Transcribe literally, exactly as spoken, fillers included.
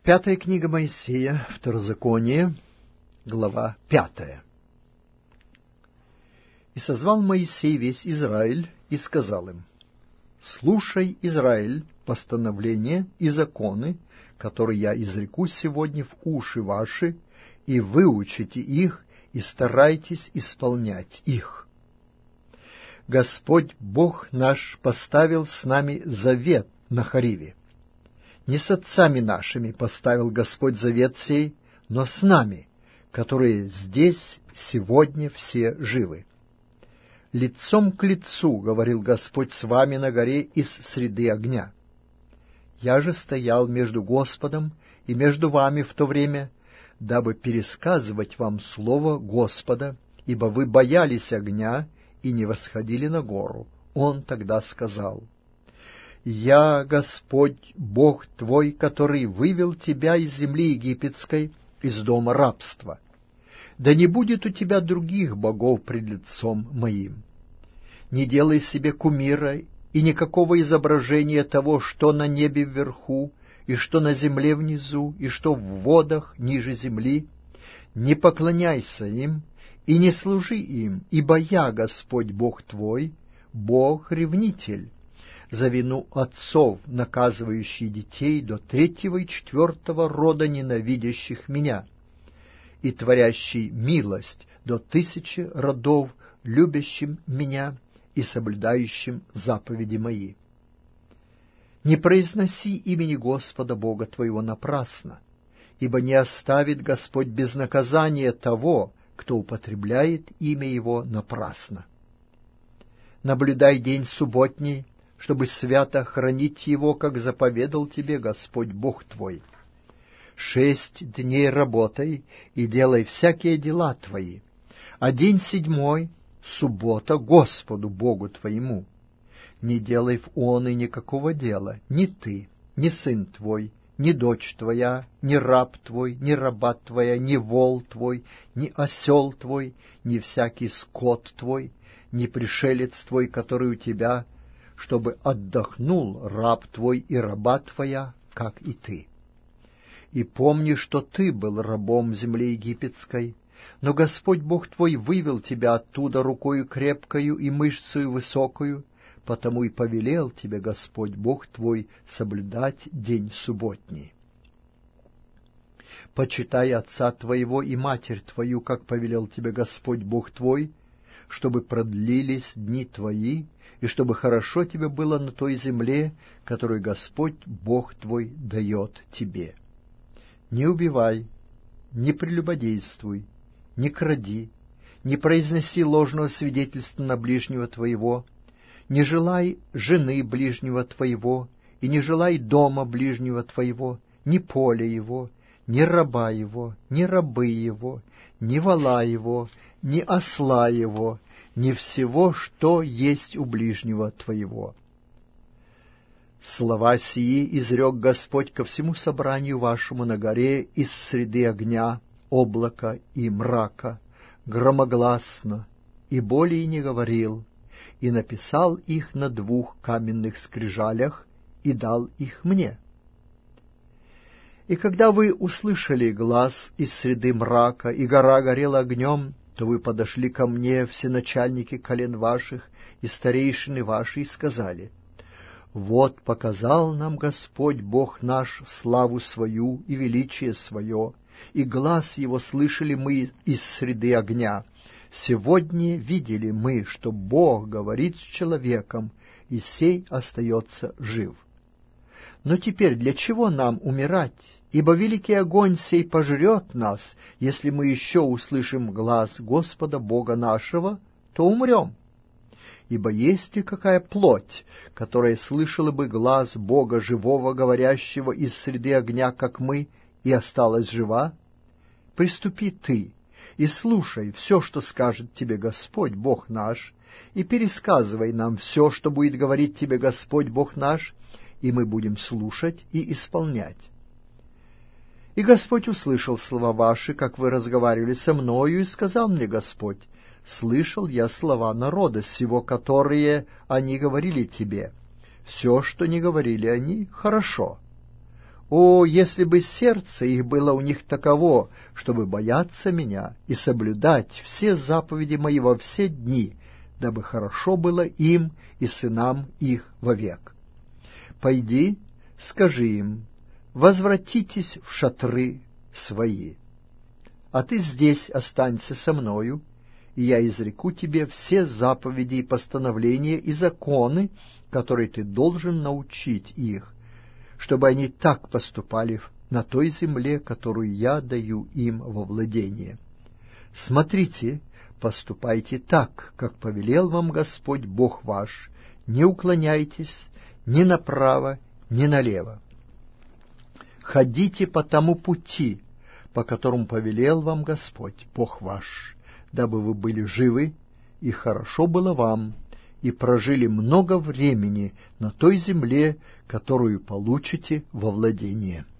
Пятая книга Моисея, Второзаконие, глава пятая. «И созвал Моисей весь Израиль, и сказал им: слушай, Израиль, постановления и законы, которые я изреку сегодня в уши ваши, и выучите их, и старайтесь исполнять их. Господь Бог наш поставил с нами завет на Хориве. Не с отцами нашими поставил Господь завет сей, но с нами, которые здесь сегодня все живы. Лицом к лицу говорил Господь с вами на горе из среды огня. Я же стоял между Господом и между вами в то время, дабы пересказывать вам слово Господа, ибо вы боялись огня и не восходили на гору. Он тогда сказал: «Я, Господь, Бог твой, который вывел тебя из земли египетской, из дома рабства. Да не будет у тебя других богов пред лицом моим. Не делай себе кумира и никакого изображения того, что на небе вверху, и что на земле внизу, и что в водах ниже земли. Не поклоняйся им и не служи им, ибо я, Господь Бог твой, Бог-ревнитель, за вину отцов, наказывающий детей до третьего и четвертого рода ненавидящих меня, и творящий милость до тысячи родов, любящим меня и соблюдающим заповеди мои. Не произноси имени Господа Бога твоего напрасно, ибо не оставит Господь без наказания того, кто употребляет имя Его напрасно. Наблюдай день субботний, чтобы свято хранить его, как заповедал тебе Господь Бог твой. Шесть дней работай и делай всякие дела твои, а день седьмой — суббота Господу Богу твоему. Не делай в он и никакого дела, ни ты, ни сын твой, ни дочь твоя, ни раб твой, ни раба твоя, ни вол твой, ни осел твой, ни всякий скот твой, ни пришелец твой, который у тебя, чтобы отдохнул раб твой и раба твоя, как и ты. И помни, что ты был рабом в земле египетской, но Господь Бог твой вывел тебя оттуда рукою крепкою и мышцею высокою, потому и повелел тебе Господь Бог твой соблюдать день субботний. Почитай отца твоего и матерь твою, как повелел тебе Господь Бог твой, чтобы продлились дни твои, и чтобы хорошо тебе было на той земле, которую Господь Бог твой дает тебе. Не убивай, не прелюбодействуй, не кради, не произноси ложного свидетельства на ближнего твоего, не желай жены ближнего твоего, и не желай дома ближнего твоего, ни поля его, ни раба его, ни рабы его, ни вола его, ни осла его, ни всего, что есть у ближнего твоего. Слова сии изрек Господь ко всему собранию вашему на горе из среды огня, облака и мрака, громогласно, и более не говорил, и написал их на двух каменных скрижалях, и дал их мне. И когда вы услышали глас из среды мрака, и гора горела огнем, то вы подошли ко мне, всеначальники колен ваших и старейшины ваши, и сказали: вот показал нам Господь Бог наш славу свою и величие свое, и глас его слышали мы из среды огня. Сегодня видели мы, что Бог говорит с человеком, и сей остается жив. Но теперь для чего нам умирать? Ибо великий огонь сей пожрет нас, если мы еще услышим глас Господа Бога нашего, то умрем. Ибо есть ли какая плоть, которая слышала бы глас Бога живого, говорящего из среды огня, как мы, и осталась жива? Приступи ты и слушай все, что скажет тебе Господь Бог наш, и пересказывай нам все, что будет говорить тебе Господь Бог наш, и мы будем слушать и исполнять. И Господь услышал слова ваши, как вы разговаривали со мною, и сказал мне Господь: слышал я слова народа сего, которые они говорили тебе. Все, что не говорили они, хорошо. О, если бы сердце их было у них таково, чтобы бояться меня и соблюдать все заповеди мои во все дни, дабы хорошо было им и сынам их вовек. Пойди, скажи им, возвратитесь в шатры свои, а ты здесь останься со мною, и я изреку тебе все заповеди и постановления и законы, которые ты должен научить их, чтобы они так поступали на той земле, которую я даю им во владение. Смотрите, поступайте так, как повелел вам Господь Бог ваш, не уклоняйтесь ни направо, ни налево. Ходите по тому пути, по которому повелел вам Господь Бог ваш, дабы вы были живы, и хорошо было вам, и прожили много времени на той земле, которую получите во владение.